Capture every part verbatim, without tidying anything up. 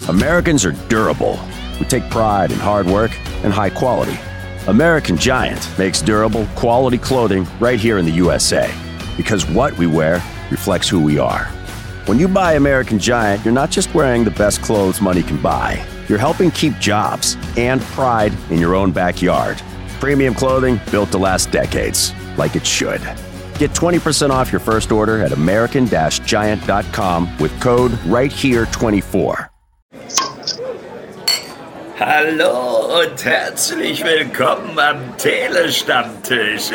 Americans are durable. We take pride in hard work and high quality. American Giant makes durable, quality clothing right here in the U S A. Because what we wear reflects who we are. When you buy American Giant, you're not just wearing the best clothes money can buy. You're helping keep jobs and pride in your own backyard. Premium clothing built to last decades, like it should. Get twenty percent off your first order at american giant dot com with code right here twenty-four. Hallo und herzlich willkommen am Telestammtisch.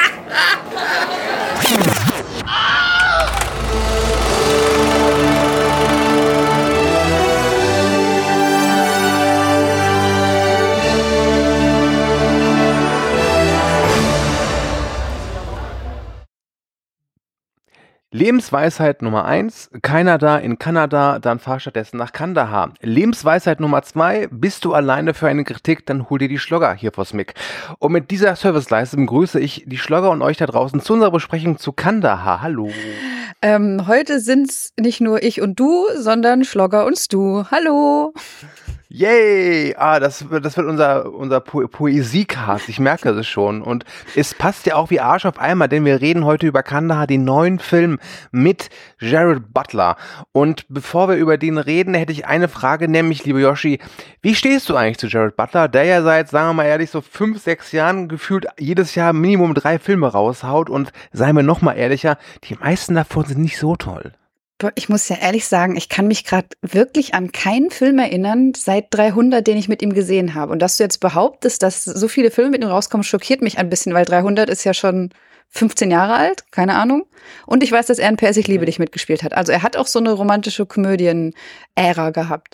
Lebensweisheit Nummer eins, keiner da in Kanada, dann fahr stattdessen nach Kandahar. Lebensweisheit Nummer zwei, bist du alleine für eine Kritik, dann hol dir die Schlogger hier vors Mic. Und mit dieser Serviceleistung begrüße ich die Schlogger und euch da draußen zu unserer Besprechung zu Kandahar. Hallo. Ähm, heute sind's nicht nur ich und du, sondern Schlogger und Stu. Hallo. Yay! Ah, das, das wird unser, unser po- Poesiecast, ich merke es schon. Und es passt ja auch wie Arsch auf Eimer, denn wir reden heute über Kandahar, den neuen Film mit Gerard Butler. Und bevor wir über den reden, hätte ich eine Frage, nämlich, liebe Yoshi, wie stehst du eigentlich zu Gerard Butler, der ja seit, sagen wir mal ehrlich, so fünf, sechs Jahren gefühlt jedes Jahr Minimum drei Filme raushaut und seien wir noch mal ehrlicher, die meisten davon sind nicht so toll. Ich muss ja ehrlich sagen, ich kann mich gerade wirklich an keinen Film erinnern seit dreihundert, den ich mit ihm gesehen habe. Und dass du jetzt behauptest, dass so viele Filme mit ihm rauskommen, schockiert mich ein bisschen, weil dreihundert ist ja schon fünfzehn Jahre alt, keine Ahnung. Und ich weiß, dass er in P S Ich liebe dich mitgespielt hat. Also er hat auch so eine romantische Komödien-Ära gehabt.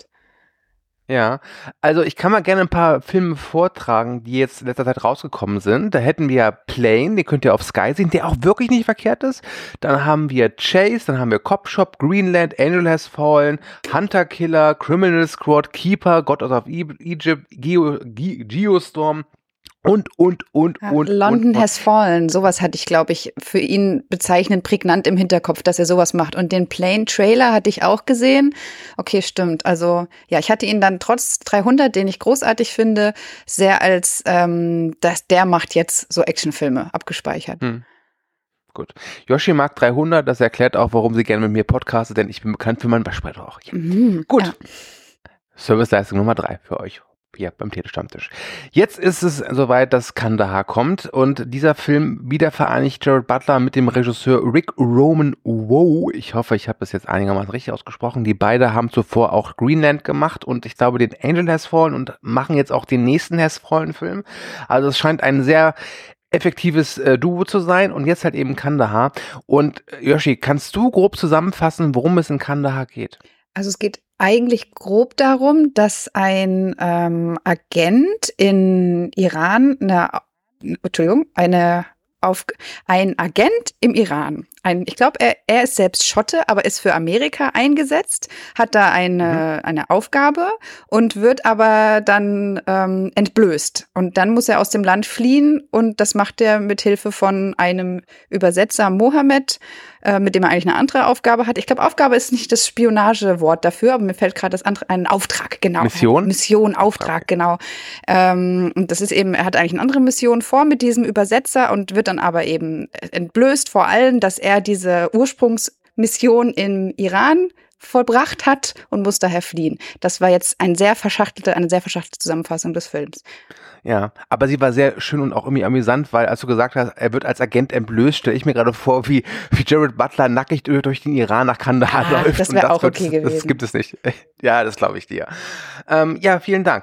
Ja, also ich kann mal gerne ein paar Filme vortragen, die jetzt in letzter Zeit rausgekommen sind. Da hätten wir Plane, den könnt ihr auf Sky sehen, der auch wirklich nicht verkehrt ist. Dann haben wir Chase, dann haben wir Cop Shop, Greenland, Angel Has Fallen, Hunter Killer, Criminal Squad, Keeper, God of Egypt, Geo, Ge- Geostorm. Und, und, und, Ja, und. London und, und. Has Fallen, sowas hatte ich, glaube ich, für ihn bezeichnend prägnant im Hinterkopf, dass er sowas macht. Und den Plane-Trailer hatte ich auch gesehen. Okay, stimmt. Also, ja, ich hatte ihn dann trotz dreihundert, den ich großartig finde, sehr als, ähm, dass der macht jetzt so Actionfilme abgespeichert. Hm. Gut. Yoshi mag dreihundert, das erklärt auch, warum sie gerne mit mir podcastet, denn ich bin bekannt für meinen Waschbrettrauch. Ja. Mhm, Gut. ja. Serviceleistung Nummer drei für euch. Hier beim Telestammtisch. Jetzt ist es soweit, dass Kandahar kommt und dieser Film wieder vereinigt Gerard Butler mit dem Regisseur Rick Roman Wow. Ich hoffe, ich habe das jetzt einigermaßen richtig ausgesprochen. Die beiden haben zuvor auch Greenland gemacht und ich glaube den Angel Has Fallen und machen jetzt auch den nächsten Has Fallen Film. Also es scheint ein sehr effektives äh, Duo zu sein und jetzt halt eben Kandahar. Und äh, Yoshi, kannst du grob zusammenfassen, worum es in Kandahar geht? Also es geht eigentlich grob darum, dass ein ähm, Agent in Iran, eine, Entschuldigung, eine auf ein Agent im Iran. Ein, ich glaube, er, er ist selbst Schotte, aber ist für Amerika eingesetzt, hat da eine, mhm. eine Aufgabe und wird aber dann ähm, entblößt. Und dann muss er aus dem Land fliehen und das macht er mit Hilfe von einem Übersetzer, Mohammed, äh, mit dem er eigentlich eine andere Aufgabe hat. Ich glaube, Aufgabe ist nicht das Spionagewort dafür, aber mir fällt gerade das andere, ein Auftrag, genau. Mission? Mission, Auftrag, okay. Genau. Ähm, und das ist eben, er hat eigentlich eine andere Mission vor mit diesem Übersetzer und wird dann aber eben entblößt, vor allem, dass er diese Ursprungsmission im Iran vollbracht hat und muss daher fliehen. Das war jetzt ein sehr verschachtelte, eine sehr verschachtelte Zusammenfassung des Films. Ja, aber sie war sehr schön und auch irgendwie amüsant, weil als du gesagt hast, er wird als Agent entblößt, stelle ich mir gerade vor, wie, wie Gerard Butler nackig durch den Iran nach Kandahar ah, läuft. Das wäre auch wird, okay das, gewesen. Das gibt es nicht. Ja, das glaube ich dir. Ähm, ja, vielen Dank.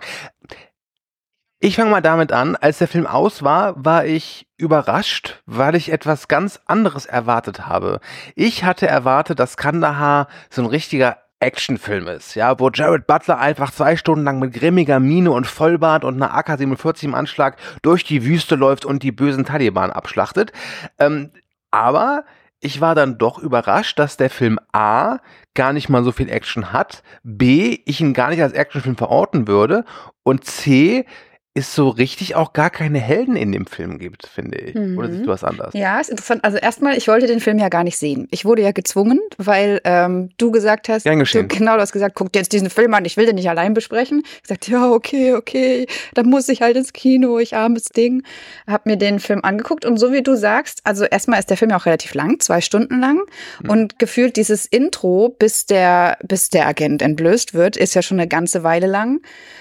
Ich fange mal damit an. Als der Film aus war, war ich überrascht, weil ich etwas ganz anderes erwartet habe. Ich hatte erwartet, dass Kandahar so ein richtiger Actionfilm ist, ja, wo Gerard Butler einfach zwei Stunden lang mit grimmiger Miene und Vollbart und einer A K siebenundvierzig im Anschlag durch die Wüste läuft und die bösen Taliban abschlachtet. Ähm, aber ich war dann doch überrascht, dass der Film A gar nicht mal so viel Action hat, B, ich ihn gar nicht als Actionfilm verorten würde und C, es so richtig auch gar keine Helden in dem Film gibt, finde ich. Mhm. Oder siehst du was anderes? Ja, ist interessant. Also erstmal, ich wollte den Film ja gar nicht sehen. Ich wurde ja gezwungen, weil ähm, du gesagt hast, Gern geschehen. Du, genau, du hast gesagt, guck dir jetzt diesen Film an, ich will den nicht allein besprechen. Ich gesagt, ja, okay, okay, dann muss ich halt ins Kino, ich armes Ding. Hab mir den Film angeguckt und so wie du sagst, also erstmal ist der Film ja auch relativ lang, zwei Stunden lang mhm. und gefühlt dieses Intro, bis der, bis der Agent entblößt wird, ist ja schon eine ganze Weile lang.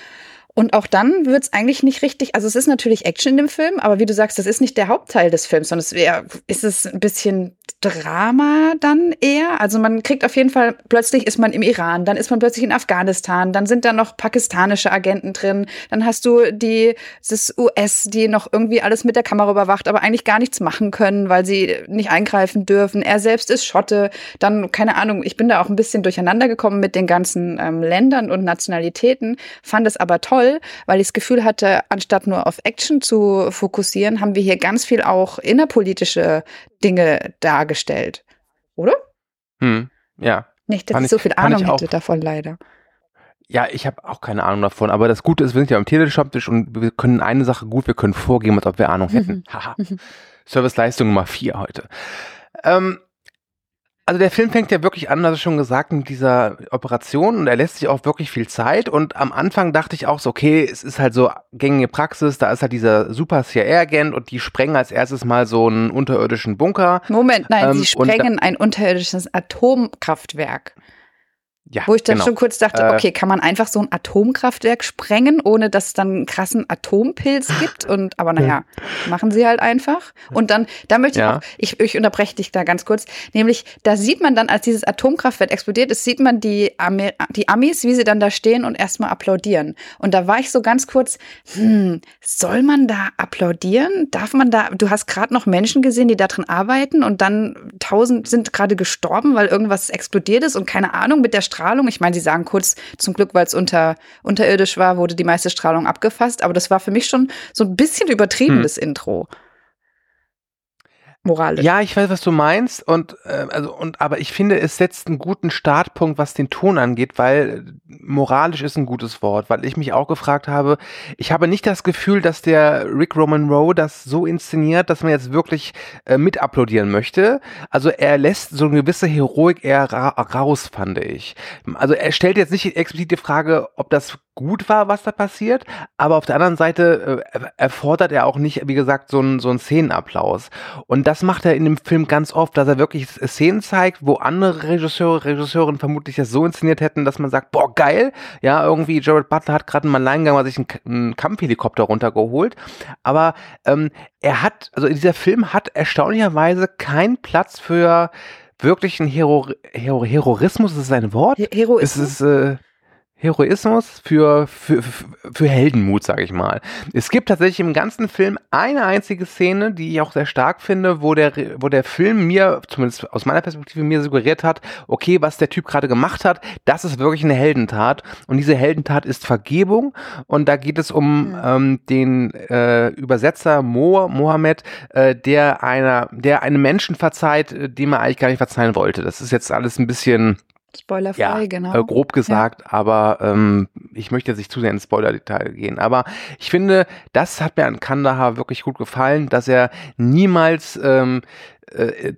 Und auch dann wird's eigentlich nicht richtig, also es ist natürlich Action in dem Film, aber wie du sagst, das ist nicht der Hauptteil des Films, sondern es wäre, ist es ein bisschen Drama dann eher. Also man kriegt auf jeden Fall, plötzlich ist man im Iran, dann ist man plötzlich in Afghanistan, dann sind da noch pakistanische Agenten drin, dann hast du die, das U S, die noch irgendwie alles mit der Kamera überwacht, aber eigentlich gar nichts machen können, weil sie nicht eingreifen dürfen. Er selbst ist Schotte, dann, keine Ahnung, ich bin da auch ein bisschen durcheinander gekommen mit den ganzen ähm, Ländern und Nationalitäten, fand es aber toll, weil ich das Gefühl hatte, anstatt nur auf Action zu fokussieren, haben wir hier ganz viel auch innerpolitische Dinge dargestellt. Oder? Hm, ja. Nicht, dass Fand ich so viel ich- fand Ahnung ich auch. hätte davon, leider. Ja, ich habe auch keine Ahnung davon, aber das Gute ist, wir sind ja am Telestammtisch und wir können eine Sache gut, wir können vorgeben, als ob wir Ahnung hätten. Haha. Serviceleistung Nummer vier heute. Ähm, also der Film fängt ja wirklich an, also schon gesagt, mit dieser Operation und er lässt sich auch wirklich viel Zeit und am Anfang dachte ich auch so, okay, es ist halt so gängige Praxis, da ist halt dieser super C I A-Agent und die sprengen als erstes mal so einen unterirdischen Bunker. Moment, nein, Ähm, sie und da- sprengen ein unterirdisches Atomkraftwerk. Ja, Wo ich dann genau. schon kurz dachte, Äh, okay, kann man einfach so ein Atomkraftwerk sprengen, ohne dass es dann einen krassen Atompilz gibt? Und aber naja, machen sie halt einfach. Und dann, da möchte ich Ja. auch, ich, ich unterbreche dich da ganz kurz, nämlich da sieht man dann, als dieses Atomkraftwerk explodiert ist, sieht man die, Ami, die Amis, wie sie dann da stehen und erstmal applaudieren. Und da war ich so ganz kurz, hm, soll man da applaudieren? Darf man da, du hast gerade noch Menschen gesehen, die da drin arbeiten und dann tausend sind gerade gestorben, weil irgendwas explodiert ist und keine Ahnung mit der Strahlung. Ich meine, sie sagen kurz, zum Glück, weil es unter, unterirdisch war, wurde die meiste Strahlung abgefasst. Aber das war für mich schon so ein bisschen übertrieben, Hm. das Intro. Moralisch. Ja, ich weiß, was du meinst und äh, also und aber ich finde, es setzt einen guten Startpunkt, was den Ton angeht, weil äh, moralisch ist ein gutes Wort, weil ich mich auch gefragt habe, ich habe nicht das Gefühl, dass der Rick Roman-Rowe das so inszeniert, dass man jetzt wirklich äh, mit applaudieren möchte. Also er lässt so eine gewisse Heroik eher ra raus, fand ich. Also er stellt jetzt nicht explizit die Frage, ob das gut war, was da passiert, aber auf der anderen Seite äh, erfordert er auch nicht, wie gesagt, so einen so einen Szenenapplaus. Und das macht er in dem Film ganz oft, dass er wirklich Szenen zeigt, wo andere Regisseure, Regisseurinnen vermutlich das so inszeniert hätten, dass man sagt, boah, geil, ja, irgendwie Gerard Butler hat gerade einen Alleingang, mal sich einen, einen Kampfhelikopter runtergeholt, aber ähm, er hat, also dieser Film hat erstaunlicherweise keinen Platz für wirklichen Hero, Hero, Heroismus, ist das ein Wort? He- Heroismus? Es ist, äh, Heroismus für, für, für, für Heldenmut, sage ich mal. Es gibt tatsächlich im ganzen Film eine einzige Szene, die ich auch sehr stark finde, wo der, wo der Film mir, zumindest aus meiner Perspektive, mir suggeriert hat, okay, was der Typ gerade gemacht hat, das ist wirklich eine Heldentat. Und diese Heldentat ist Vergebung. Und da geht es um mhm. ähm, den äh, Übersetzer Mo, Mohammed, äh, der einer, der einem Menschen verzeiht, dem er eigentlich gar nicht verzeihen wollte. Das ist jetzt alles ein bisschen Spoilerfrei, ja, genau. Äh, grob gesagt, ja. aber ähm, ich möchte jetzt nicht zu sehr ins Spoiler-Detail gehen. Aber ich finde, das hat mir an Kandahar wirklich gut gefallen, dass er niemals ähm, äh,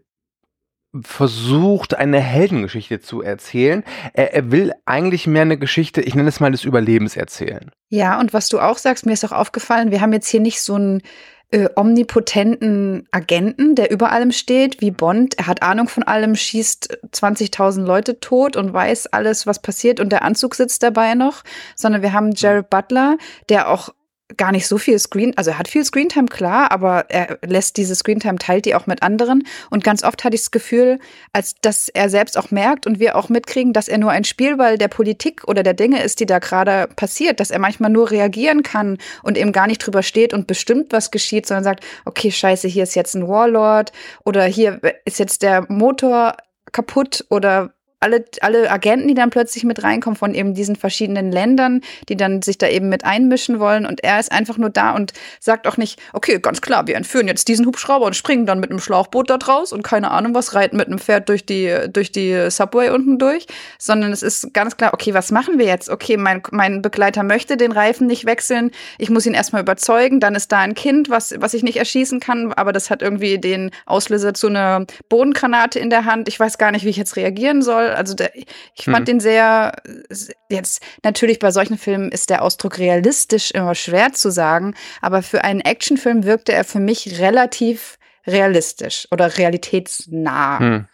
versucht, eine Heldengeschichte zu erzählen. Er, er will eigentlich mehr eine Geschichte, ich nenne es mal des Überlebens erzählen. Ja, und was du auch sagst, mir ist auch aufgefallen, wir haben jetzt hier nicht so einen Äh, omnipotenten Agenten, der über allem steht, wie Bond. Er hat Ahnung von allem, schießt zwanzigtausend Leute tot und weiß alles, was passiert und der Anzug sitzt dabei noch, sondern wir haben Gerard Butler, der auch gar nicht so viel Screen, also er hat viel Screentime, klar, aber er lässt diese Screentime, teilt die auch mit anderen und ganz oft hatte ich das Gefühl, als dass er selbst auch merkt und wir auch mitkriegen, dass er nur ein Spielball der Politik oder der Dinge ist, die da gerade passiert, dass er manchmal nur reagieren kann und eben gar nicht drüber steht und bestimmt, was geschieht, sondern sagt, okay, scheiße, hier ist jetzt ein Warlord oder hier ist jetzt der Motor kaputt oder alle, alle Agenten, die dann plötzlich mit reinkommen von eben diesen verschiedenen Ländern, die dann sich da eben mit einmischen wollen. Und er ist einfach nur da und sagt auch nicht, okay, ganz klar, wir entführen jetzt diesen Hubschrauber und springen dann mit einem Schlauchboot da draus und keine Ahnung was, reiten mit einem Pferd durch die, durch die Subway unten durch, sondern es ist ganz klar, okay, was machen wir jetzt? Okay, mein, mein Begleiter möchte den Reifen nicht wechseln, ich muss ihn erstmal überzeugen, dann ist da ein Kind, was, was ich nicht erschießen kann, aber das hat irgendwie den Auslöser zu einer Bodengranate in der Hand. Ich weiß gar nicht, wie ich jetzt reagieren soll. Also der, ich fand hm. den sehr, jetzt natürlich bei solchen Filmen ist der Ausdruck realistisch immer schwer zu sagen, aber für einen Actionfilm wirkte er für mich relativ realistisch oder realitätsnah. Hm.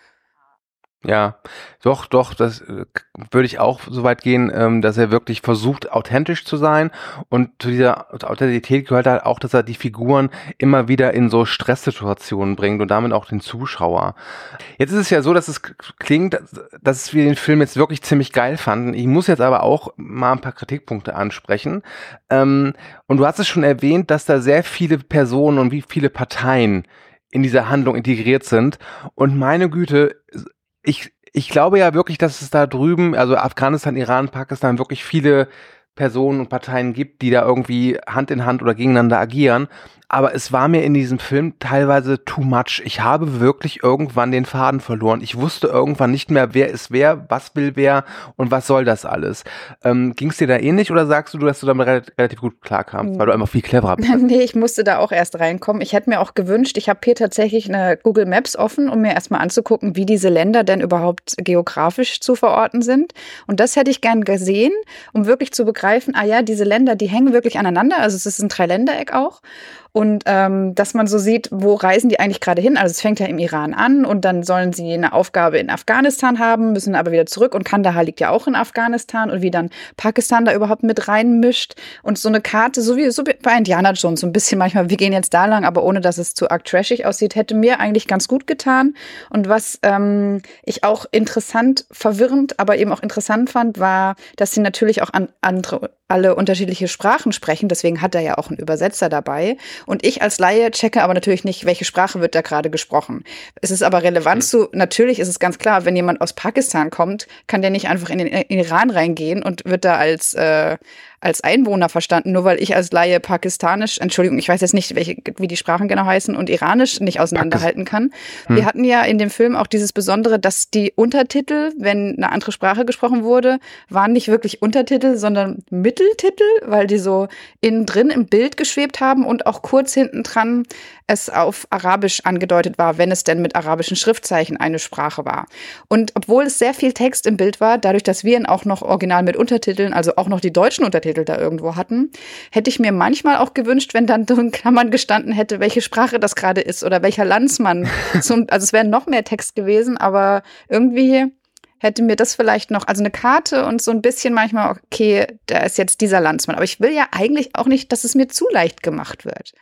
Ja, doch, doch, das äh, würde ich auch so weit gehen, ähm, dass er wirklich versucht, authentisch zu sein, und zu dieser Authentizität gehört halt auch, dass er die Figuren immer wieder in so Stresssituationen bringt und damit auch den Zuschauer. Jetzt ist es ja so, dass es klingt, dass wir den Film jetzt wirklich ziemlich geil fanden. Ich muss jetzt aber auch mal ein paar Kritikpunkte ansprechen. Ähm, und du hast es schon erwähnt, dass da sehr viele Personen und wie viele Parteien in dieser Handlung integriert sind. Und meine Güte, Ich, ich glaube ja wirklich, dass es da drüben, also Afghanistan, Iran, Pakistan, wirklich viele Personen und Parteien gibt, die da irgendwie Hand in Hand oder gegeneinander agieren. Aber es war mir in diesem Film teilweise too much. Ich habe wirklich irgendwann den Faden verloren. Ich wusste irgendwann nicht mehr, wer ist wer, was will wer und was soll das alles. Ähm, Ging es dir da ähnlich oder sagst du, dass du damit relativ, relativ gut klarkamst, weil du einfach viel cleverer bist? Nee, ich musste da auch erst reinkommen. Ich hätte mir auch gewünscht, ich habe hier tatsächlich eine Google Maps offen, um mir erstmal anzugucken, wie diese Länder denn überhaupt geografisch zu verorten sind. Und das hätte ich gern gesehen, um wirklich zu begreifen, ah ja, diese Länder, die hängen wirklich aneinander. Also es ist ein Dreiländereck auch. Und ähm, dass man so sieht, wo reisen die eigentlich gerade hin? Also es fängt ja im Iran an und dann sollen sie eine Aufgabe in Afghanistan haben, müssen aber wieder zurück, und Kandahar liegt ja auch in Afghanistan, und wie dann Pakistan da überhaupt mit reinmischt und so eine Karte, so wie, so wie bei Indiana Jones, so ein bisschen manchmal, wir gehen jetzt da lang, aber ohne, dass es zu arg trashig aussieht, hätte mir eigentlich ganz gut getan. Und was ähm, ich auch interessant, verwirrend, aber eben auch interessant fand, war, dass sie natürlich auch an andere, alle unterschiedliche Sprachen sprechen, deswegen hat er ja auch einen Übersetzer dabei. Und ich als Laie checke aber natürlich nicht, welche Sprache wird da gerade gesprochen. Es ist aber relevant zu, natürlich ist es ganz klar, wenn jemand aus Pakistan kommt, kann der nicht einfach in den, in den Iran reingehen und wird da als äh, als Einwohner verstanden, nur weil ich als Laie Pakistanisch, Entschuldigung, ich weiß jetzt nicht, welche, wie die Sprachen genau heißen, und Iranisch nicht auseinanderhalten kann. Hm. Wir hatten ja in dem Film auch dieses Besondere, dass die Untertitel, wenn eine andere Sprache gesprochen wurde, waren nicht wirklich Untertitel, sondern Mitteltitel, weil die so innen drin im Bild geschwebt haben und auch kurz hinten dran es auf Arabisch angedeutet war, wenn es denn mit arabischen Schriftzeichen eine Sprache war. Und obwohl es sehr viel Text im Bild war, dadurch, dass wir ihn auch noch original mit Untertiteln, also auch noch die deutschen Untertitel da irgendwo hatten, hätte ich mir manchmal auch gewünscht, wenn dann in Klammern gestanden hätte, welche Sprache das gerade ist oder welcher Landsmann. Zum, also es wäre noch mehr Text gewesen, aber irgendwie hätte mir das vielleicht noch, also eine Karte und so ein bisschen manchmal, okay, da ist jetzt dieser Landsmann. Aber ich will ja eigentlich auch nicht, dass es mir zu leicht gemacht wird.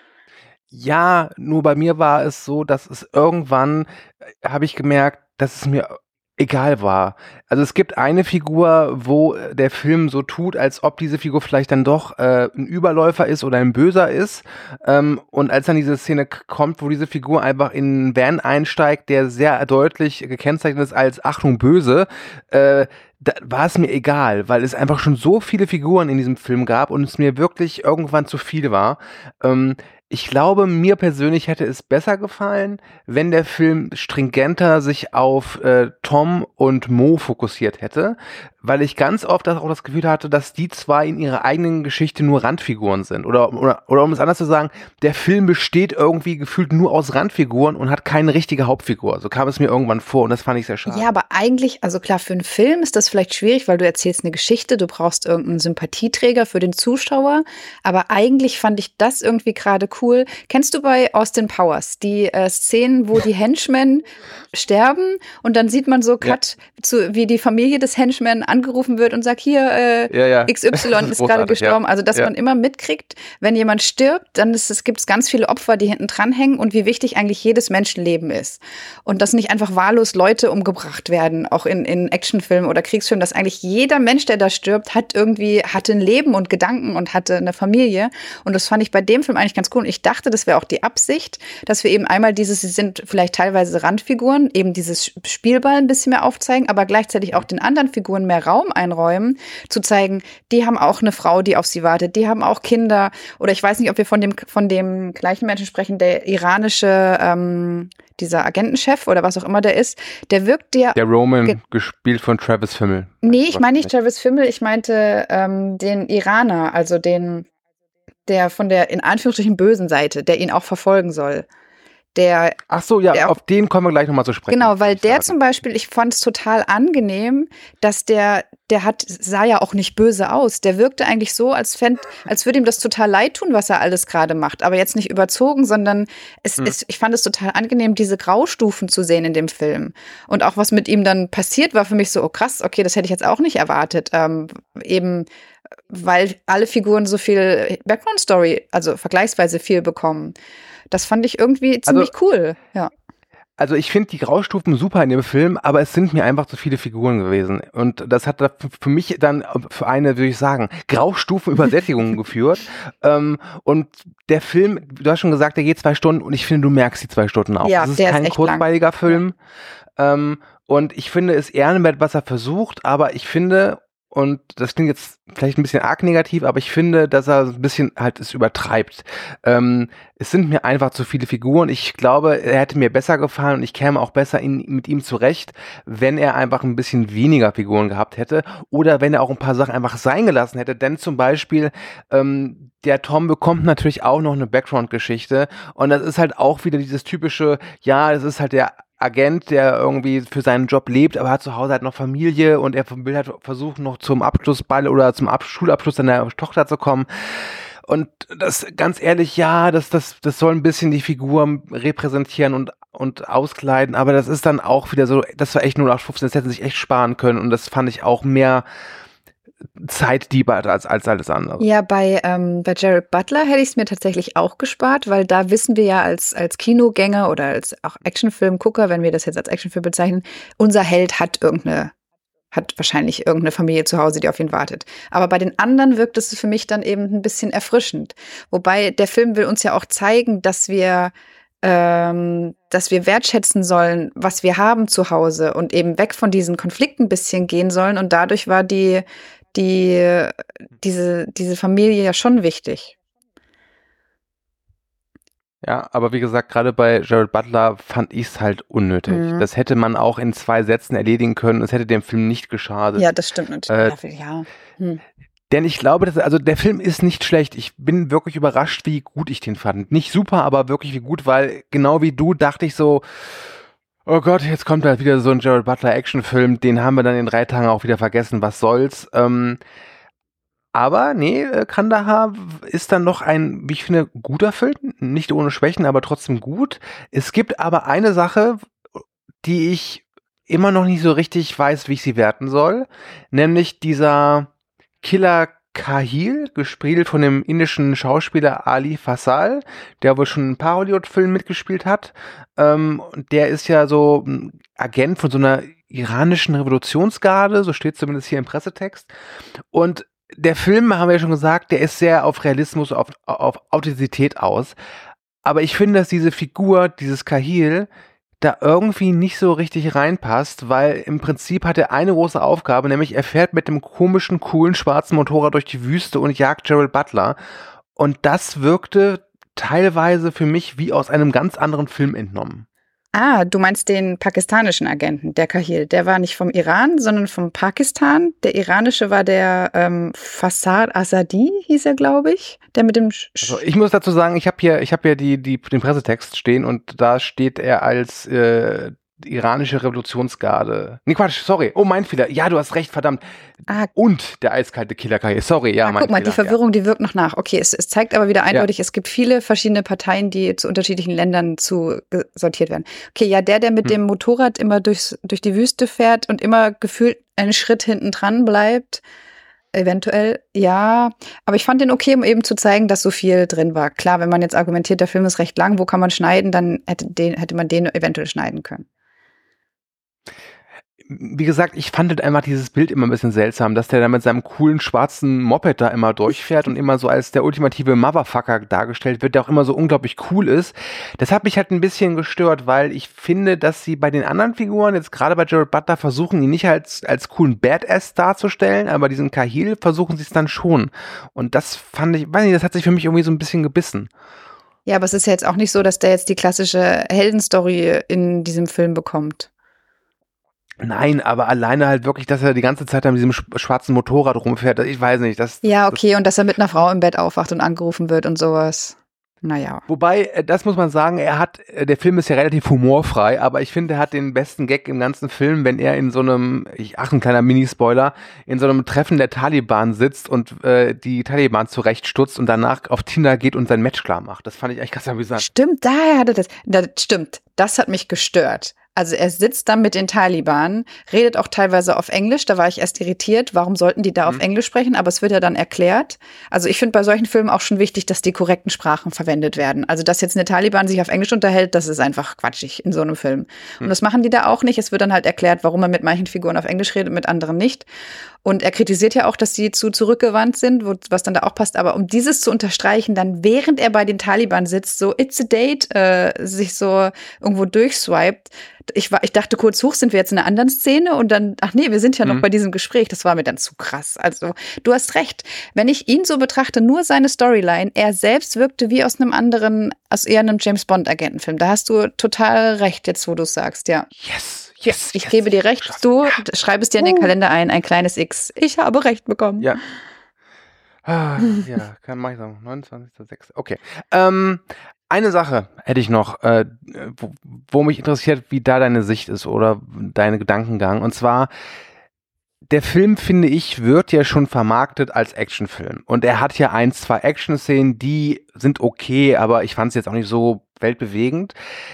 Ja, nur bei mir war es so, dass es irgendwann, äh, habe ich gemerkt, dass es mir egal war. Also es gibt eine Figur, wo der Film so tut, als ob diese Figur vielleicht dann doch äh, ein Überläufer ist oder ein Böser ist. Ähm, und als dann diese Szene k- kommt, wo diese Figur einfach in einen Van einsteigt, der sehr deutlich gekennzeichnet ist als Achtung böse, äh, da war es mir egal, weil es einfach schon so viele Figuren in diesem Film gab und es mir wirklich irgendwann zu viel war. Ähm, Ich glaube, mir persönlich hätte es besser gefallen, wenn der Film stringenter sich auf äh, Tom und Mo fokussiert hätte, weil ich ganz oft das auch das Gefühl hatte, dass die zwei in ihrer eigenen Geschichte nur Randfiguren sind. Oder, oder, oder um es anders zu sagen, der Film besteht irgendwie gefühlt nur aus Randfiguren und hat keine richtige Hauptfigur. So kam es mir irgendwann vor und das fand ich sehr schade. Ja, aber eigentlich, also klar, für einen Film ist das vielleicht schwierig, weil du erzählst eine Geschichte, du brauchst irgendeinen Sympathieträger für den Zuschauer, aber eigentlich fand ich das irgendwie gerade cool. Kennst du bei Austin Powers die äh, Szenen, wo die Henchmen sterben und dann sieht man so Cut, ja. zu, wie die Familie des Henchman angerufen wird und sagt, hier, äh, Ja, ja. X Y Das ist ist gerade großartig, gestorben. ja. Also, dass Ja. man immer mitkriegt, wenn jemand stirbt, dann ist es, gibt es ganz viele Opfer, die hinten dranhängen und wie wichtig eigentlich jedes Menschenleben ist. Und dass nicht einfach wahllos Leute umgebracht werden, auch in, in Actionfilmen oder Kriegsfilmen, dass eigentlich jeder Mensch, der da stirbt, hat irgendwie, hatte ein Leben und Gedanken und hatte eine Familie. Und das fand ich bei dem Film eigentlich ganz cool. Und ich dachte, das wäre auch die Absicht, dass wir eben einmal dieses, sie sind vielleicht teilweise Randfiguren, eben dieses Spielball ein bisschen mehr aufzeigen, aber gleichzeitig auch den anderen Figuren mehr Raum einräumen, zu zeigen, die haben auch eine Frau, die auf sie wartet, die haben auch Kinder. Oder ich weiß nicht, ob wir von dem, von dem gleichen Menschen sprechen, der iranische, ähm, dieser Agentenchef oder was auch immer der ist, der wirkt der. Der Roman, Ge- gespielt von Travis Fimmel. Nee, ich meine nicht Travis Fimmel, ich meinte ähm, den Iraner, also den, der von der in Anführungsstrichen bösen Seite, der ihn auch verfolgen soll. Der, Ach so, ja, der- auf den kommen wir gleich nochmal zu sprechen. genau, weil würde ich der sagen. zum Beispiel, ich fand es total angenehm, dass der, der hat, sah ja auch nicht böse aus. Der wirkte eigentlich so, als fänd, als würde ihm das total leid tun, was er alles gerade macht. Aber jetzt nicht überzogen, sondern es Hm. ist, ich fand es total angenehm, diese Graustufen zu sehen in dem Film. Und auch was mit ihm dann passiert, war für mich so, oh krass, okay, das hätte ich jetzt auch nicht erwartet. Ähm, eben, weil alle Figuren so viel Background-Story, also vergleichsweise viel bekommen. Das fand ich irgendwie ziemlich cool, ja. Also ich finde die Graustufen super in dem Film, aber es sind mir einfach zu viele Figuren gewesen. Und das hat da für mich dann für eine, würde ich sagen, Graustufenübersättigung geführt. Ähm, und der Film, du hast schon gesagt, der geht zwei Stunden und ich finde, du merkst die zwei Stunden auch. Ja, das ist der ist kein echt kurzweiliger Film. Ähm, und ich finde es ehrenwert, was er versucht, aber ich finde, und das klingt jetzt vielleicht ein bisschen arg negativ, aber ich finde, dass er ein bisschen halt es übertreibt. Ähm, es sind mir einfach zu viele Figuren. Ich glaube, er hätte mir besser gefallen und ich käme auch besser in, mit ihm zurecht, wenn er einfach ein bisschen weniger Figuren gehabt hätte oder wenn er auch ein paar Sachen einfach sein gelassen hätte. Denn zum Beispiel, ähm, der Tom bekommt natürlich auch noch eine Background-Geschichte und das ist halt auch wieder dieses typische, ja, es ist halt der Agent, der irgendwie für seinen Job lebt, aber hat zu Hause halt noch Familie und er will halt versuchen, noch zum Abschlussball oder zum Ab- Schulabschluss seiner Tochter zu kommen. Und das, ganz ehrlich, ja, das, das, das soll ein bisschen die Figur repräsentieren und, und auskleiden, aber das ist dann auch wieder so, das war echt null acht fünfzehn, das hätten sie sich echt sparen können und das fand ich auch mehr Zeitdiebe als, als alles andere. Ja, bei, ähm, bei Jared Butler hätte ich es mir tatsächlich auch gespart, weil da wissen wir ja als, als Kinogänger oder als auch Actionfilmgucker, wenn wir das jetzt als Actionfilm bezeichnen, unser Held hat irgendeine, hat wahrscheinlich irgendeine Familie zu Hause, die auf ihn wartet. Aber bei den anderen wirkt es für mich dann eben ein bisschen erfrischend. Wobei der Film will uns ja auch zeigen, dass wir ähm, dass wir wertschätzen sollen, was wir haben zu Hause und eben weg von diesen Konflikten ein bisschen gehen sollen. Und dadurch war die die, diese, diese Familie ja schon wichtig. Ja, aber wie gesagt, gerade bei Jared Butler fand ich es halt unnötig. Mhm. Das hätte man auch in zwei Sätzen erledigen können. Es hätte dem Film nicht geschadet. Ja, das stimmt natürlich. Äh, ja. Hm. Denn ich glaube, dass, also der Film ist nicht schlecht. Ich bin wirklich überrascht, wie gut ich den fand. Nicht super, aber wirklich wie gut, weil genau wie du dachte ich so, oh Gott, jetzt kommt halt wieder so ein Jared Butler Actionfilm, den haben wir dann in drei Tagen auch wieder vergessen, was soll's. Ähm, aber nee, äh, Kandahar ist dann noch ein, wie ich finde, guter Film, nicht ohne Schwächen, aber trotzdem gut. Es gibt aber eine Sache, die ich immer noch nicht so richtig weiß, wie ich sie werten soll, nämlich dieser Killer Kahil, gespielt von dem indischen Schauspieler Ali Fasal, der wohl schon ein paar Hollywood-Filmen mitgespielt hat. Ähm, der ist ja so ein Agent von so einer iranischen Revolutionsgarde, so steht zumindest hier im Pressetext. Und der Film, haben wir ja schon gesagt, der ist sehr auf Realismus, auf, auf Authentizität aus. Aber ich finde, dass diese Figur, dieses Kahil, da irgendwie nicht so richtig reinpasst, weil im Prinzip hat er eine große Aufgabe, nämlich er fährt mit dem komischen, coolen, schwarzen Motorrad durch die Wüste und jagt Jared Butler. Und das wirkte teilweise für mich wie aus einem ganz anderen Film entnommen. Ah, du meinst den pakistanischen Agenten, der Kahil. Der war nicht vom Iran, sondern vom Pakistan. Der iranische war der ähm, Fassad Azadi, hieß er, glaube ich. Der mit dem... Sch Also ich muss dazu sagen, ich habe hier, ich habe hier die, die, den Pressetext stehen und da steht er als äh, die iranische Revolutionsgarde. Nee, Quatsch, sorry. Oh, mein Fehler. Ja, du hast recht, verdammt. Ah. Und der eiskalte Killerkai. Sorry, ja, ah, mein guck mal, Fehler. Die Verwirrung, ja. die wirkt noch nach. Okay, es, es zeigt aber wieder eindeutig, ja. es gibt viele verschiedene Parteien, die zu unterschiedlichen Ländern zu sortiert werden. Okay, ja, der, der mit hm. dem Motorrad immer durchs, durch die Wüste fährt und immer gefühlt einen Schritt hinten dran bleibt, eventuell, ja. Aber ich fand den okay, um eben zu zeigen, dass so viel drin war. Klar, wenn man jetzt argumentiert, der Film ist recht lang, wo kann man schneiden, dann hätte, den, hätte man den eventuell schneiden können. Wie gesagt, ich fand halt einfach dieses Bild immer ein bisschen seltsam, dass der da mit seinem coolen schwarzen Moped da immer durchfährt und immer so als der ultimative Motherfucker dargestellt wird, der auch immer so unglaublich cool ist. Das hat mich halt ein bisschen gestört, weil ich finde, dass sie bei den anderen Figuren, jetzt gerade bei Jared Butler, versuchen, ihn nicht als, als coolen Badass darzustellen, aber diesen Kahil versuchen sie es dann schon. Und das fand ich, weiß nicht, das hat sich für mich irgendwie so ein bisschen gebissen. Ja, aber es ist ja jetzt auch nicht so, dass der jetzt die klassische Heldenstory in diesem Film bekommt. Nein, aber alleine halt wirklich, dass er die ganze Zeit an diesem schwarzen Motorrad rumfährt, ich weiß nicht. Das, ja, okay, das, und dass er mit einer Frau im Bett aufwacht und angerufen wird und sowas. Naja. Wobei, das muss man sagen, er hat, der Film ist ja relativ humorfrei, aber ich finde, er hat den besten Gag im ganzen Film, wenn er in so einem, ich, ach, ein kleiner Minispoiler, in so einem Treffen der Taliban sitzt und äh, die Taliban zurechtstutzt und danach auf Tinder geht und sein Match klar macht. Das fand ich eigentlich ganz amüsant. Stimmt, daher hatte das, das, stimmt, das hat mich gestört. Also er sitzt dann mit den Taliban, redet auch teilweise auf Englisch, da war ich erst irritiert, warum sollten die da mhm. auf Englisch sprechen, aber es wird ja dann erklärt. Also ich finde bei solchen Filmen auch schon wichtig, dass die korrekten Sprachen verwendet werden. Also dass jetzt eine Taliban sich auf Englisch unterhält, das ist einfach quatschig in so einem Film. Mhm. Und das machen die da auch nicht. Es wird dann halt erklärt, warum er mit manchen Figuren auf Englisch redet, mit anderen nicht. Und er kritisiert ja auch, dass die zu zurückgewandt sind, wo, was dann da auch passt. Aber um dieses zu unterstreichen, dann während er bei den Taliban sitzt, so it's a date, äh, sich so irgendwo durchswiped. Ich, war, ich dachte kurz, hoch, sind wir jetzt in einer anderen Szene? Und dann, ach nee, wir sind ja noch mhm. bei diesem Gespräch. Das war mir dann zu krass. Also du hast recht. Wenn ich ihn so betrachte, nur seine Storyline, er selbst wirkte wie aus einem anderen, aus eher einem James-Bond-Agentenfilm. Da hast du total recht, jetzt wo du es sagst, ja. Yes. Yes, ich yes, gebe dir recht, du ja. schreib es dir in den Kalender ein, ein kleines X. Ich habe recht bekommen. Ja. Ah, ja, kann mach ich sagen. neunundzwanzigster sechster Okay. Ähm, eine Sache hätte ich noch, äh, wo, wo mich interessiert, wie da deine Sicht ist oder deine Gedankengang. Und zwar, der Film, finde ich, wird ja schon vermarktet als Actionfilm. Und er hat ja ein, zwei Action-Szenen, die sind okay, aber ich fand es jetzt auch nicht so weltbewegend.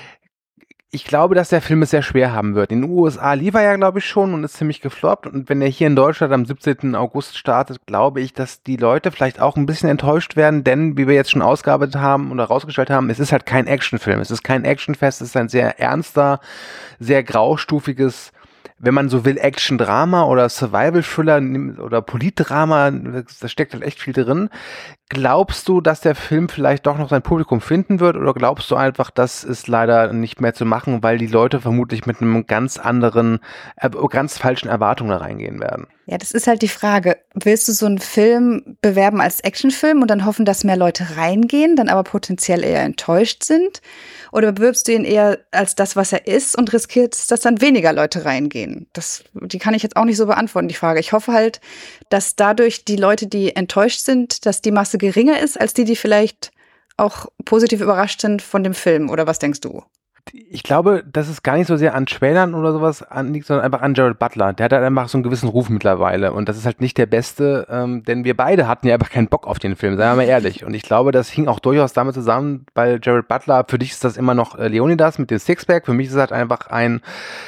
Ich glaube, dass der Film es sehr schwer haben wird. In den U S A lief er ja, glaube ich, schon und ist ziemlich gefloppt. Und wenn er hier in Deutschland am siebzehnten August startet, glaube ich, dass die Leute vielleicht auch ein bisschen enttäuscht werden. Denn, wie wir jetzt schon ausgearbeitet haben oder rausgestellt haben, es ist halt kein Actionfilm. Es ist kein Actionfest. Es ist ein sehr ernster, sehr graustufiges, wenn man so will, Action-Drama oder Survival-Thriller oder Polit-Drama, da steckt halt echt viel drin. Glaubst du, dass der Film vielleicht doch noch sein Publikum finden wird oder glaubst du einfach, das ist leider nicht mehr zu machen, weil die Leute vermutlich mit einem ganz anderen, äh, ganz falschen Erwartungen da reingehen werden? Ja, das ist halt die Frage. Willst du so einen Film bewerben als Actionfilm und dann hoffen, dass mehr Leute reingehen, dann aber potenziell eher enttäuscht sind? Oder bewirbst du ihn eher als das, was er ist und riskierst, dass dann weniger Leute reingehen? Das, die kann ich jetzt auch nicht so beantworten, die Frage. Ich hoffe halt, dass dadurch die Leute, die enttäuscht sind, dass die Masse geringer ist, als die, die vielleicht auch positiv überrascht sind von dem Film. Oder was denkst du? Ich glaube, dass es gar nicht so sehr an Trailern oder sowas anliegt, sondern einfach an Jared Butler. Der hat halt einfach so einen gewissen Ruf mittlerweile und das ist halt nicht der beste, ähm, denn wir beide hatten ja einfach keinen Bock auf den Film, seien wir mal ehrlich. Und ich glaube, das hing auch durchaus damit zusammen, weil Jared Butler, für dich ist das immer noch äh, Leonidas mit dem Sixpack, für mich ist es halt einfach ein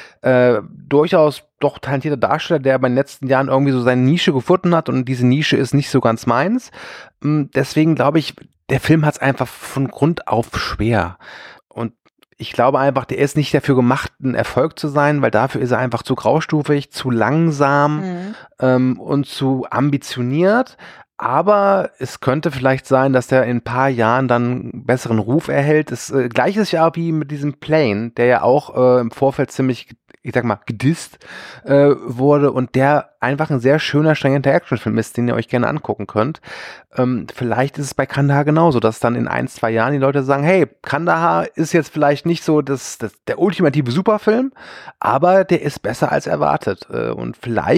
äh, durchaus doch talentierter Darsteller, der bei den letzten Jahren irgendwie so seine Nische gefunden hat und diese Nische ist nicht so ganz meins. Ähm, deswegen glaube ich, der Film hat es einfach von Grund auf schwer. Und ich glaube einfach, der ist nicht dafür gemacht, ein Erfolg zu sein, weil dafür ist er einfach zu graustufig, zu langsam mhm. ähm, und zu ambitioniert. Aber es könnte vielleicht sein, dass der in ein paar Jahren dann einen besseren Ruf erhält. Das äh, gleiche ist ja wie mit diesem Plane, der ja auch äh, im Vorfeld ziemlich, ich sag mal, gedisst äh, wurde und der einfach ein sehr schöner, stringenter Actionfilm ist, den ihr euch gerne angucken könnt. Ähm, vielleicht ist es bei Kandahar genauso, dass dann in ein, zwei Jahren die Leute sagen, hey, Kandahar ist jetzt vielleicht nicht so das, das, der ultimative Superfilm, aber der ist besser als erwartet. Äh, und vielleicht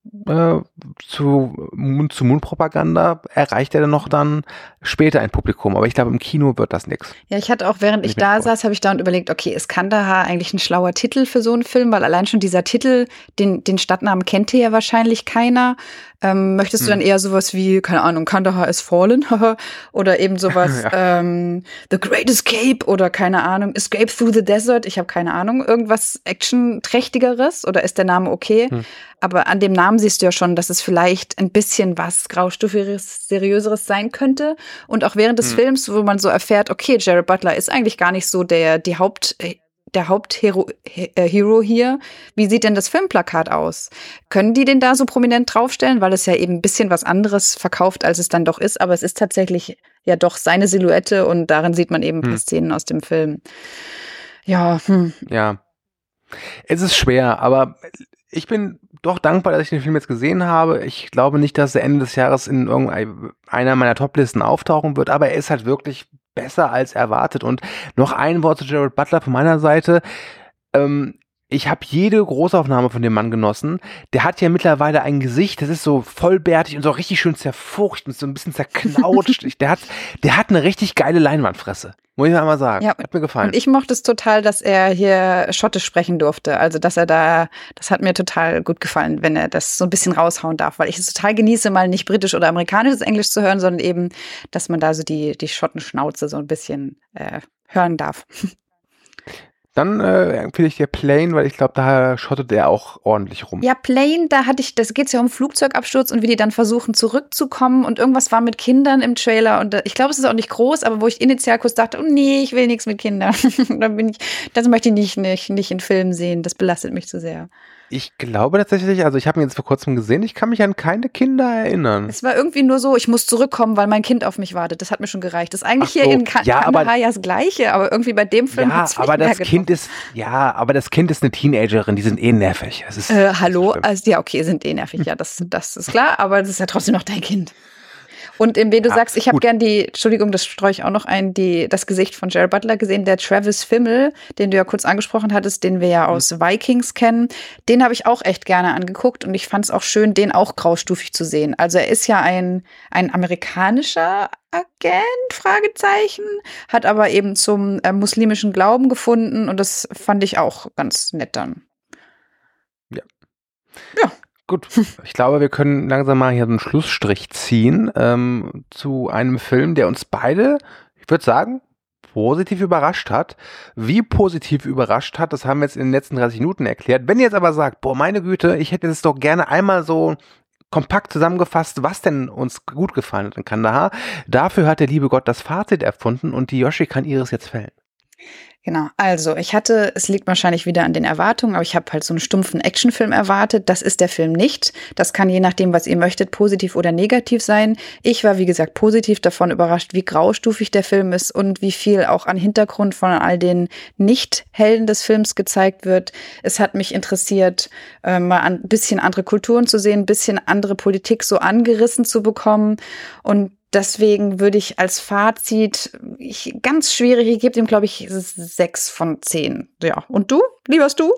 äh, zu Mund-zu-Mund-Propaganda erreicht er dann noch dann später ein Publikum. Aber ich glaube, im Kino wird das nichts. Ja, ich hatte auch, während ich, ich da saß, habe ich da und überlegt, okay, ist Kandahar eigentlich ein schlauer Titel für so einen Film? Weil allein schon dieser Titel, den, den Stadtnamen kennt hier ja wahrscheinlich keiner. Ähm, möchtest du dann eher sowas wie, keine Ahnung, Kandahar is fallen oder eben sowas ja. ähm, The Great Escape oder keine Ahnung, Escape Through the Desert, ich habe keine Ahnung, irgendwas Action-trächtigeres oder ist der Name okay? Hm. Aber an dem Namen siehst du ja schon, dass es vielleicht ein bisschen was Graustufigeres, Seriöseres sein könnte. Und auch während des hm. Films, wo man so erfährt, okay, Jared Butler ist eigentlich gar nicht so der, die Haupt, der Haupthero äh, Hero hier. Wie sieht denn das Filmplakat aus? Können die den da so prominent draufstellen? Weil es ja eben ein bisschen was anderes verkauft, als es dann doch ist. Aber es ist tatsächlich ja doch seine Silhouette und darin sieht man eben ein paar hm. Szenen aus dem Film. Ja. Hm. Ja. Es ist schwer, aber ich bin doch dankbar, dass ich den Film jetzt gesehen habe. Ich glaube nicht, dass er Ende des Jahres in irgendeiner meiner Toplisten auftauchen wird, aber er ist halt wirklich besser als erwartet. Und noch ein Wort zu Jared Butler von meiner Seite. Ähm, ich habe jede Großaufnahme von dem Mann genossen. Der hat ja mittlerweile ein Gesicht, das ist so vollbärtig und so richtig schön zerfurcht und so ein bisschen zerknautscht. der, hat, der hat eine richtig geile Leinwandfresse. Muss ich mal sagen. Ja, hat mir gefallen. Und ich mochte es total, dass er hier Schottisch sprechen durfte. Also, dass er da, das hat mir total gut gefallen, wenn er das so ein bisschen raushauen darf, weil ich es total genieße, mal nicht britisch oder amerikanisches Englisch zu hören, sondern eben, dass man da so die, die Schottenschnauze so ein bisschen äh, hören darf. Dann äh, empfehle ich dir Plane, weil ich glaube, da schottet er auch ordentlich rum. Ja, Plane, da hatte ich, das geht's ja um Flugzeugabsturz und wie die dann versuchen zurückzukommen und irgendwas war mit Kindern im Trailer und ich glaube, es ist auch nicht groß, aber wo ich initial kurz dachte, oh nee, ich will nichts mit Kindern. Dann bin ich, das möchte ich nicht, nicht, nicht in Filmen sehen, das belastet mich zu sehr. Ich glaube tatsächlich, also ich habe ihn jetzt vor kurzem gesehen, ich kann mich an keine Kinder erinnern. Es war irgendwie nur so, ich muss zurückkommen, weil mein Kind auf mich wartet. Das hat mir schon gereicht. Das ist eigentlich so, hier in Ka- ja, Kandahar ja das Gleiche, aber irgendwie bei dem Film ja, hat's mich aber das getroffen. Kind ist, ja, aber das Kind ist eine Teenagerin, die sind eh nervig. Das ist, äh, hallo, also ja, okay, sind eh nervig, ja, das, das ist klar, aber das ist ja trotzdem noch dein Kind. Und in wem du ja, sagst, ich habe gern die, Entschuldigung, das streue ich auch noch ein, die, das Gesicht von Jared Butler gesehen, der Travis Fimmel, den du ja kurz angesprochen hattest, den wir ja aus Vikings kennen, den habe ich auch echt gerne angeguckt und ich fand es auch schön, den auch graustufig zu sehen. Also er ist ja ein, ein amerikanischer Agent, Fragezeichen, hat aber eben zum äh, muslimischen Glauben gefunden und das fand ich auch ganz nett dann. Ja. Ja. Gut, ich glaube, wir können langsam mal hier einen Schlussstrich ziehen ähm, zu einem Film, der uns beide, ich würde sagen, positiv überrascht hat. Wie positiv überrascht hat, das haben wir jetzt in den letzten dreißig Minuten erklärt. Wenn ihr jetzt aber sagt, boah, meine Güte, ich hätte das doch gerne einmal so kompakt zusammengefasst, was denn uns gut gefallen hat in Kandahar, dafür hat der liebe Gott das Fazit erfunden und die Yoshi kann ihres jetzt fällen. Genau, also ich hatte, es liegt wahrscheinlich wieder an den Erwartungen, aber ich habe halt so einen stumpfen Actionfilm erwartet. Das ist der Film nicht. Das kann je nachdem, was ihr möchtet, positiv oder negativ sein. Ich war, wie gesagt, positiv davon überrascht, wie graustufig der Film ist und wie viel auch an Hintergrund von all den Nicht-Helden des Films gezeigt wird. Es hat mich interessiert, äh, mal ein bisschen andere Kulturen zu sehen, ein bisschen andere Politik so angerissen zu bekommen und deswegen würde ich als Fazit, ich, ganz schwierig, ich gebe dem, glaube ich, sechs von zehn. Ja, und du? Lieberst du?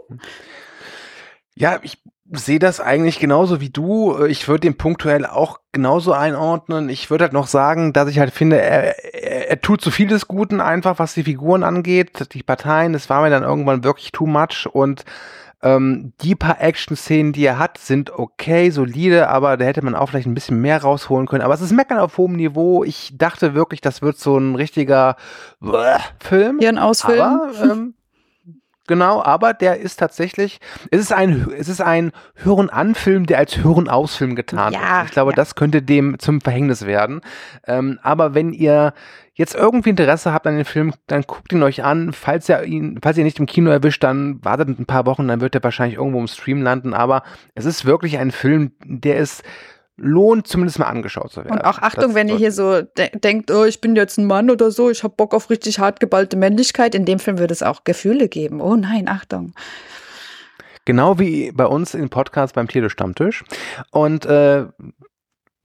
Ja, ich sehe das eigentlich genauso wie du. Ich würde den punktuell auch genauso einordnen. Ich würde halt noch sagen, dass ich halt finde, er, er, er tut zu viel des Guten einfach, was die Figuren angeht. Die Parteien, das war mir dann irgendwann wirklich too much und Ähm, die paar Action-Szenen, die er hat, sind okay, solide, aber da hätte man auch vielleicht ein bisschen mehr rausholen können. Aber es ist Meckern auf hohem Niveau. Ich dachte wirklich, das wird so ein richtiger Bäh, Film. Hirnausfilm. Aber, ähm, genau, aber der ist tatsächlich, es ist ein, es ist ein Hören-an-Film, der als Hören-aus-Film getan ja, wird. Ich glaube, ja. das könnte dem zum Verhängnis werden. Ähm, aber wenn ihr jetzt irgendwie Interesse habt an den Film, dann guckt ihn euch an. Falls ihr ihn, falls ihr nicht im Kino erwischt, dann wartet ein paar Wochen, dann wird er wahrscheinlich irgendwo im Stream landen. Aber es ist wirklich ein Film, der es lohnt, zumindest mal angeschaut zu werden. Und auch Achtung, das wenn ihr hier so de- denkt, oh, ich bin jetzt ein Mann oder so, ich habe Bock auf richtig hart geballte Männlichkeit. In dem Film würde es auch Gefühle geben. Oh nein, Achtung. Genau wie bei uns im Podcast beim Tierstammtisch. Und äh,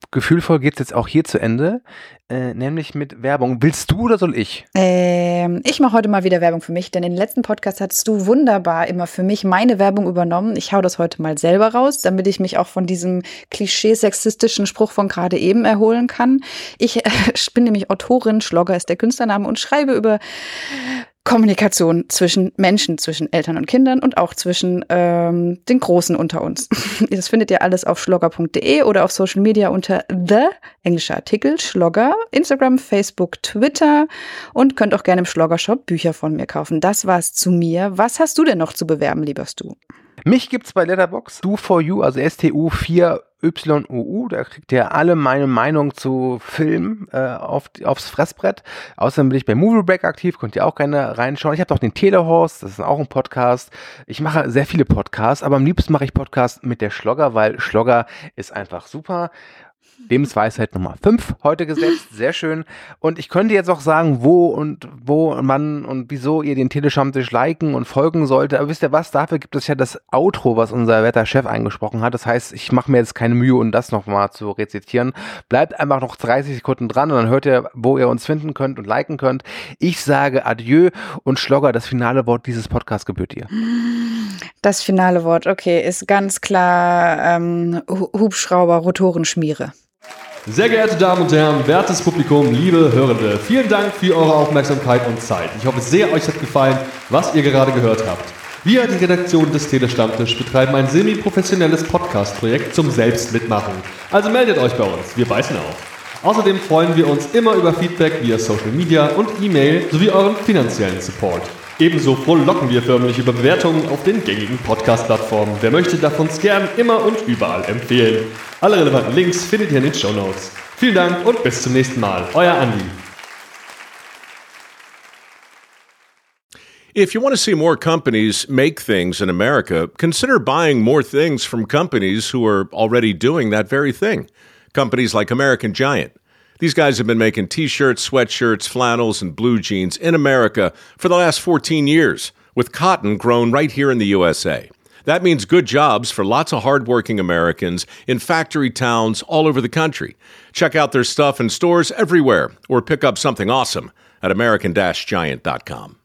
gefühlvoll geht es jetzt auch hier zu Ende, äh, nämlich mit Werbung. Willst du oder soll ich? Ähm, ich mache heute mal wieder Werbung für mich, denn in den letzten Podcast hattest du wunderbar immer für mich meine Werbung übernommen. Ich hau das heute mal selber raus, damit ich mich auch von diesem klischee-sexistischen Spruch von gerade eben erholen kann. Ich äh, bin nämlich Autorin, Schlogger ist der Künstlername und schreibe über Kommunikation zwischen Menschen, zwischen Eltern und Kindern und auch zwischen ähm, den Großen unter uns. Das findet ihr alles auf schlogger punkt de oder auf Social Media unter The, englischer Artikel, Schlogger, Instagram, Facebook, Twitter und könnt auch gerne im Schlogger-Shop Bücher von mir kaufen. Das war's zu mir. Was hast du denn noch zu bewerben, lieber Stu? Mich gibt's bei Letterboxd, Do for You, also S T U vier Y O U, da kriegt ihr alle meine Meinung zu Filmen äh, auf, aufs Fressbrett. Außerdem bin ich bei Movie Break aktiv, könnt ihr auch gerne reinschauen. Ich habe noch den Telehorst, das ist auch ein Podcast. Ich mache sehr viele Podcasts, aber am liebsten mache ich Podcasts mit der Schlogger, weil Schlogger ist einfach super. Lebensweisheit Nummer fünf heute gesetzt, sehr schön. Und ich könnte jetzt auch sagen, wo und wo man und wieso ihr den Telestammtisch liken und folgen sollte. Aber wisst ihr was, dafür gibt es ja das Outro, was unser Wetterchef eingesprochen hat. Das heißt, ich mache mir jetzt keine Mühe, um das nochmal zu rezitieren. Bleibt einfach noch dreißig Sekunden dran und dann hört ihr, wo ihr uns finden könnt und liken könnt. Ich sage Adieu und Schlogger, das finale Wort dieses Podcasts gebührt dir. Das finale Wort, okay, ist ganz klar ähm, Hubschrauber-Rotorenschmiere. Sehr geehrte Damen und Herren, wertes Publikum, liebe Hörende, vielen Dank für eure Aufmerksamkeit und Zeit. Ich hoffe sehr, euch hat gefallen, was ihr gerade gehört habt. Wir, die Redaktion des Telestammtisch, betreiben ein semi-professionelles Podcast-Projekt zum Selbstmitmachen. Also meldet euch bei uns, wir beißen auf. Außerdem freuen wir uns immer über Feedback via Social Media und E-Mail sowie euren finanziellen Support. Ebenso frohlocken wir förmlich über Bewertungen auf den gängigen Podcast-Plattformen. Wer möchte, darf uns gern immer und überall empfehlen. Alle relevanten Links findet ihr in den Shownotes. Vielen Dank und bis zum nächsten Mal. Euer Andi. If you want to see more companies make things in America, consider buying more things from companies who are already doing that very thing. Companies like American Giant. These guys have been making T-shirts, sweatshirts, flannels, and blue jeans in America for the last fourteen years, with cotton grown right here in the U S A. That means good jobs for lots of hardworking Americans in factory towns all over the country. Check out their stuff in stores everywhere, or pick up something awesome at American Giant dot com.